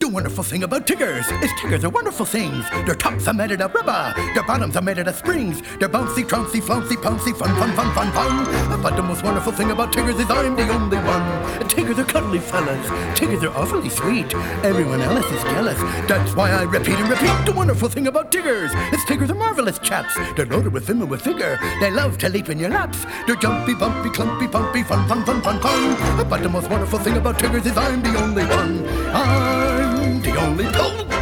wonderful thing about Tiggers is Tiggers are wonderful things. Their tops are made out of rubber, their bottoms are made out of springs. They're bouncy, trouncy, flouncy, pouncy, fun, fun, fun, fun, fun. But the most wonderful thing about Tiggers is I'm the only one. Tiggers are cuddly fellas. Tiggers are awfully sweet. Everyone else is jealous. That's why I repeat and repeat. The wonderful thing about Tiggers is Tiggers are marvelous chaps. They're loaded with vim and with vigor. They love to leap in your laps. They're jumpy, bumpy, clumpy, pumpy, fun, fun, fun, fun, fun. But the most wonderful thing about Tiggers is I'm the only one. I'm the only one.